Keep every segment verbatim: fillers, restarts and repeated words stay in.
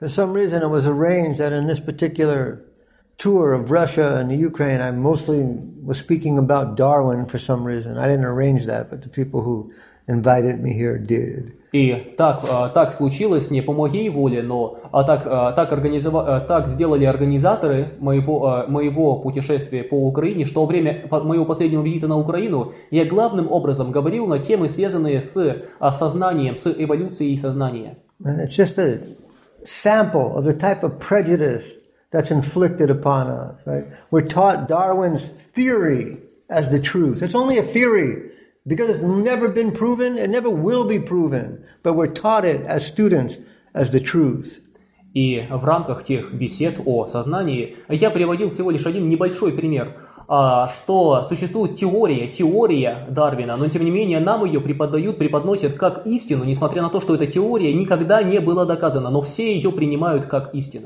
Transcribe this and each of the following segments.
For some reason, it was arranged that in this particular tour of Russia and the Ukraine, I mostly was speaking about Darwin for some reason. I didn't arrange that, but the people who invited me here did. И так, так случилось не по моей воле, но а так, так, организова... так сделали организаторы моего, моего путешествия по Украине, что во время моего последнего визита на Украину я главным образом говорил на темы, связанные с сознанием, с эволюцией сознания. And it's just a sample of the type of prejudice that's inflicted upon us. Right? We're taught Darwin's theory as the truth. It's only a theory. Because it's never been proven, it never will be proven. But we're taught it as students as the truth. И в рамках тех бесед о сознании я приводил всего лишь один небольшой пример, что существует теория, теория Дарвина, но тем не менее нам ее преподают, преподносят как истину, несмотря на то, что эта теория никогда не была доказана, но все ее принимают как истину.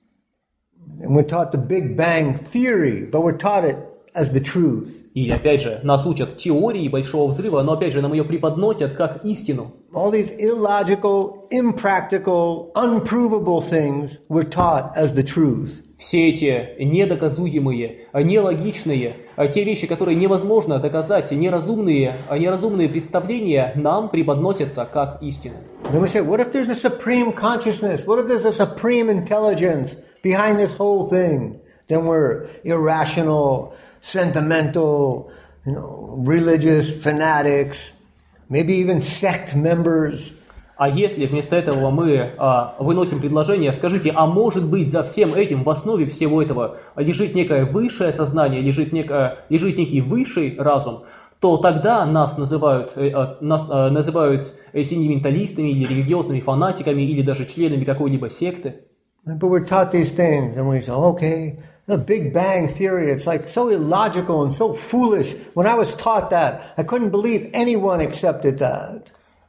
And we're taught the Big Bang theory, but we're taught it as the truth. И опять же, нас учат теории Большого Взрыва, но опять же нам ее преподносят как истину. All these illogical, impractical, unprovable things we're taught as the truth. Все эти недоказуемые, нелогичные, те вещи, которые невозможно доказать, неразумные, неразумные представления нам преподносятся как истина. Then we say, what if there's a supreme consciousness? What if there's a supreme intelligence behind this whole thing? Then we're irrational, sentimental, you know, religious fanatics, maybe even sect members. А если вместо этого мы а, выносим предложение, скажите, а может быть за всем этим, в основе всего этого лежит некое высшее сознание, лежит, некое, лежит некий высший разум, то тогда нас называют, э, нас, э, называют сентименталистами или религиозными фанатиками или даже членами какой-либо секты. But we're taught these things and we say, okay, the Big Bang theory, it's like so illogical and so foolish. When I was taught that, I couldn't believe anyone accepted that.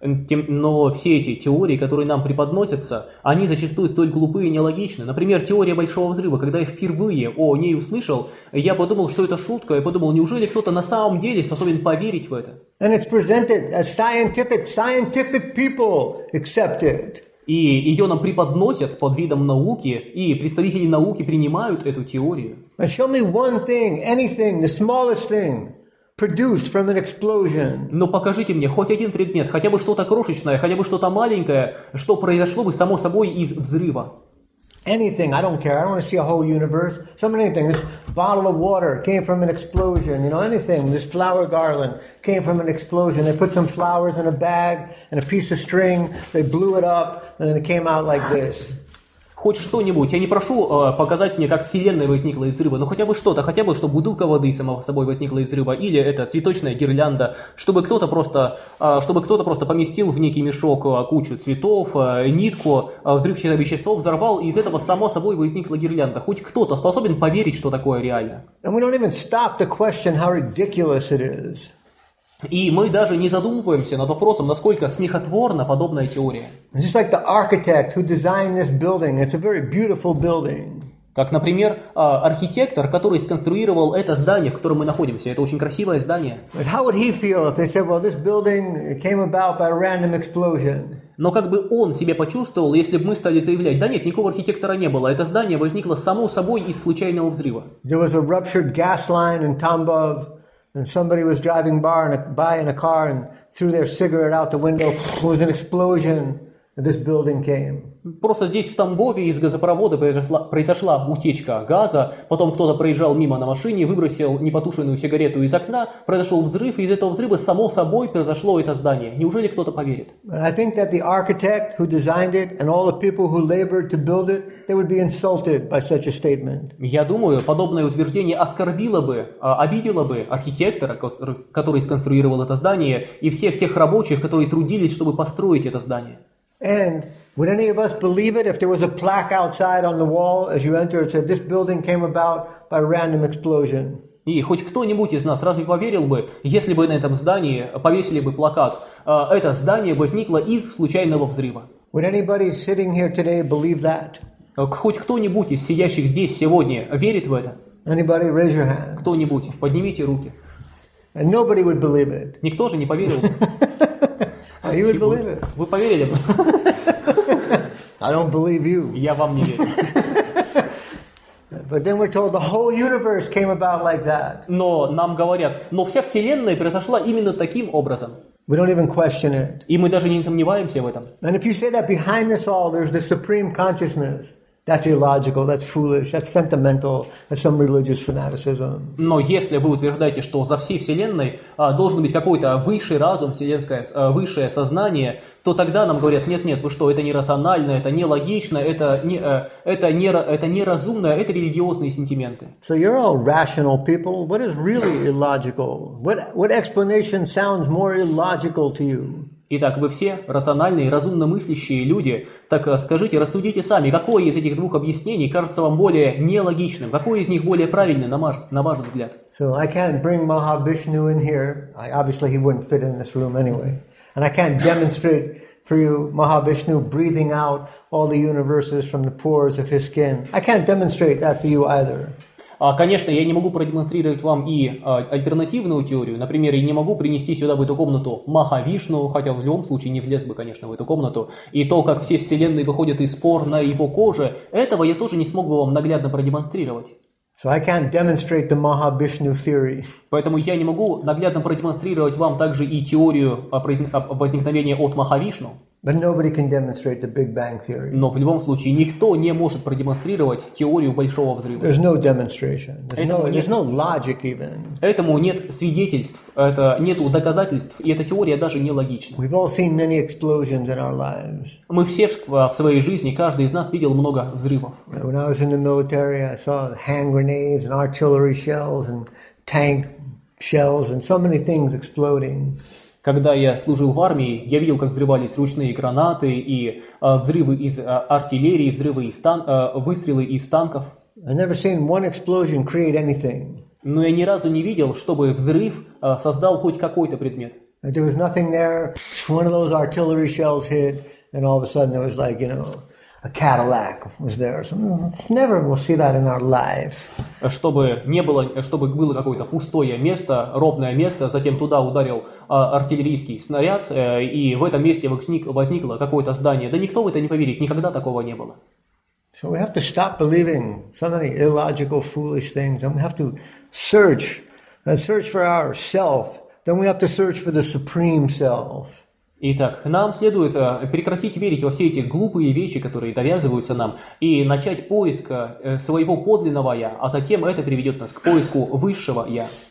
Но все эти теории, которые нам преподносятся, они зачастую столь глупые и нелогичны. Например, теория Большого Взрыва. Когда я впервые о ней услышал, я подумал, что это шутка. Я подумал, неужели кто-то на самом деле способен поверить в это? And it's presented as scientific, scientific people accept it. И ее нам преподносят под видом науки, и представители науки принимают эту теорию. Show me one thing, anything, the smallest thing, produced from an explosion. Но покажите мне хоть один предмет, хотя бы что-то крошечное, хотя бы что-то маленькое, что произошло бы само собой из взрыва. Anything, I don't care. I don't want to see a whole universe. Show me anything. This bottle of water came from an explosion. You know, anything. This flower garland came from an explosion. They put some flowers in a bag and a piece of string. They blew it up, and then it came out like this. Хоть что-нибудь. Я не прошу э, показать мне, как Вселенная возникла из взрыва, но хотя бы что-то, хотя бы, что бутылка воды сама собой возникла из взрыва, или это цветочная гирлянда, чтобы кто-то просто, э, чтобы кто-то просто поместил в некий мешок э, кучу цветов, э, нитку, э, взрывчатое вещество взорвал, и из этого само собой возникла гирлянда. Хоть кто-то способен поверить, что такое реально. And we don't even stop to question how ridiculous it is. И мы даже не задумываемся над вопросом, насколько смехотворна подобная теория. Just like the architect who designed this building, it's a very beautiful building. Как, например, архитектор, который сконструировал это здание, в котором мы находимся. Это очень красивое здание. But how would he feel if they said, well, this building came about by a random explosion? Но как бы он себя почувствовал, если бы мы стали заявлять, да нет, никакого архитектора не было, это здание возникло само собой из случайного взрыва. There was a ruptured gas line in Tambov. And somebody was driving by in, a, by in a car and threw their cigarette out the window. It was an explosion. And this building came. Просто здесь в Тамбове из газопровода произошла, произошла утечка газа, потом кто-то проезжал мимо на машине, выбросил непотушенную сигарету из окна, произошел взрыв, и из этого взрыва само собой произошло это здание. Неужели кто-то поверит? I think that the architect who designed it and all the people who labored to build it, they would be insulted by such a statement. Я думаю, подобное утверждение оскорбило бы, обидело бы архитектора, который сконструировал это здание, и всех тех рабочих, которые трудились, чтобы построить это здание. And would any of us believe it if there was a plaque outside on the wall as you enter? It said, this building came about by random explosion. И хоть кто-нибудь из нас разве поверил бы, если бы на этом здании повесили бы плакат, это здание возникло из случайного взрыва? Would anybody sitting here today believe that? Хоть кто-нибудь из сидящих здесь сегодня верит в это? Anybody raise your hand? Кто-нибудь, поднимите руки. And nobody would believe it. Никто же не поверил. You would believe it. Вы поверили бы? I don't believe you. Я вам не верю. But then we're told the whole universe came about like that. Но нам говорят, но вся Вселенная произошла именно таким образом. We don't even question it. И мы даже не сомневаемся в этом. And if you say that behind this all there's the supreme consciousness, that's illogical, that's foolish, that's sentimental, that's some religious fanaticism. Но если вы утверждаете, что за всей Вселенной а, должен быть какой-то высший разум, вселенское, а, высшее сознание, то тогда нам говорят, нет-нет, вы что, это не рационально, это не логично, это не, а, это не, это неразумно, это религиозные сентименты. So you're all rational people. What is really illogical? What, what explanation sounds more illogical to you? Итак, вы все рациональные, разумно мыслящие люди. Так скажите, рассудите сами, какое из этих двух объяснений кажется вам более нелогичным? Какое из них более правильным, на ваш, на ваш взгляд? So I can't bring Mahavishnu in here. I, obviously he wouldn't fit in this room anyway. And I can't demonstrate for you Mahavishnu breathing out all the universes from the pores of his skin. I can't demonstrate that for you either. Конечно, я не могу продемонстрировать вам и а, альтернативную теорию. Например, я не могу принести сюда в эту комнату Махавишну, хотя в любом случае не влез бы, конечно, в эту комнату. И то, как все вселенные выходят из пор на его коже, этого я тоже не смог бы вам наглядно продемонстрировать. So I can't demonstrate the Mahavishnu theory. Поэтому я не могу наглядно продемонстрировать вам также и теорию возникновения от Махавишну. But nobody can demonstrate the Big Bang theory. Но в любом случае никто не может продемонстрировать теорию Большого Взрыва. There's no demonstration. There's no, нет, there's no logic even. Этому нет свидетельств, это нету доказательств, и эта теория даже не логична. We've all seen many explosions in our lives. Мы все в, в своей жизни, каждый из нас видел много взрывов. When I was in the military, I saw hand grenades and artillery shells and tank shells and so many things exploding. Когда я служил в армии, я видел, как взрывались ручные гранаты и э, взрывы из э, артиллерии, взрывы из тан- э, выстрелы из танков. I've never seen one explosion create anything. Но я ни разу не видел, чтобы взрыв э, создал хоть какой-то предмет. There was nothing there. One of those artillery shells hit, and all of a sudden it was like, you know, a Cadillac was there. So never we'll see that in our life. Чтобы не было, чтобы было какое-то пустое место, ровное место, затем туда ударил э, артиллерийский снаряд, э, и в этом месте возник, возникло какое-то здание. Да никто в это не поверит, никогда такого не было. So we have to stop believing so many illogical, foolish things, and we have to search, and search for our self. Then we have to search for the supreme self. Итак, нам следует э, прекратить верить во все эти глупые вещи, которые навязываются нам, и начать поиск э, своего подлинного «я», а затем это приведет нас к поиску высшего «я».